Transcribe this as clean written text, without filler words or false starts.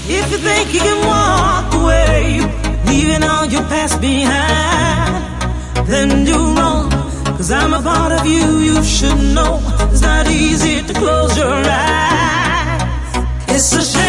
If you think you can walk away, leaving all your past behind, then you're wrong. 'Cause I'm a part of you, you should know. It's not easy to close your eyes. It's a shame.